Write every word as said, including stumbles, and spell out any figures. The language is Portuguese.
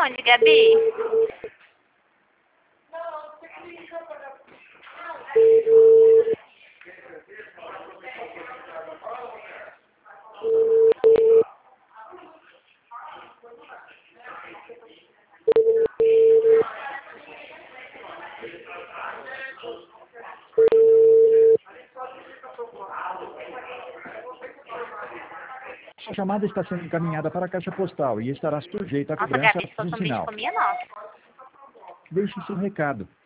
onde, Gabi? Sua chamada está sendo encaminhada para a caixa postal e estará sujeita a Nossa, cobrança Gabi, se fosse um bicho, final. comia nós. Deixe seu recado.